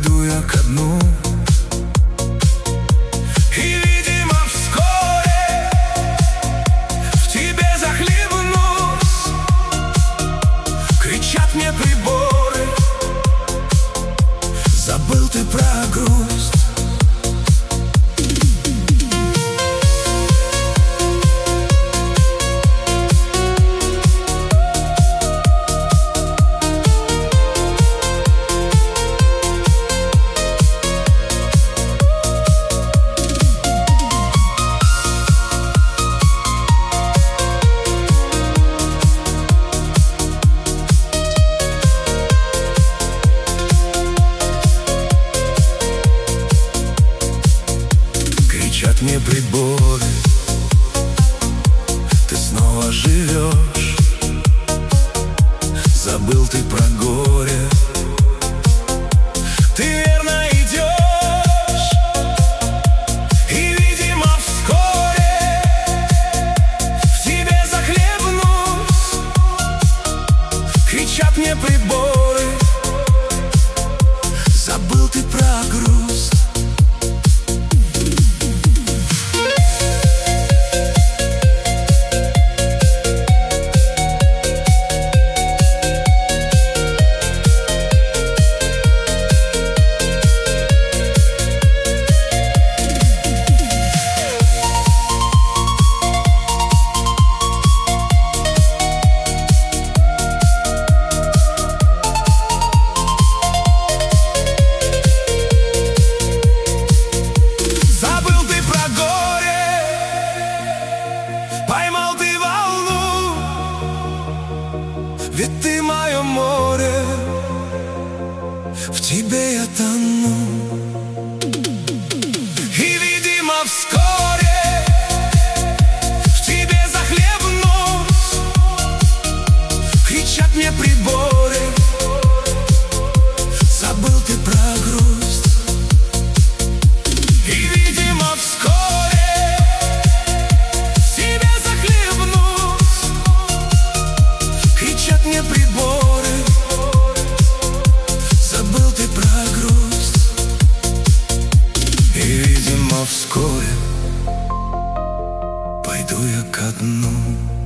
пойду я ко дну. И, видимо, вскоре в тебе захлебнусь. Кричат мне приборы: забыл ты про грусть. Кричат мне приборы: ты снова живешь. Забыл ты про горе, ты верно идешь. И, видимо, вскоре в тебе захлебнусь. Кричат мне приборы: забыл ты про грусть. Поймал ты волну, ведь ты мое море, в тебе я тону. И, видимо, вскоре в тебе захлебнусь. Кричат мне приборы: забыл ты про грусть. И, видимо, вскоре мне приборы: забыл ты про грусть. И, видимо, вскоре пойду я ко дну.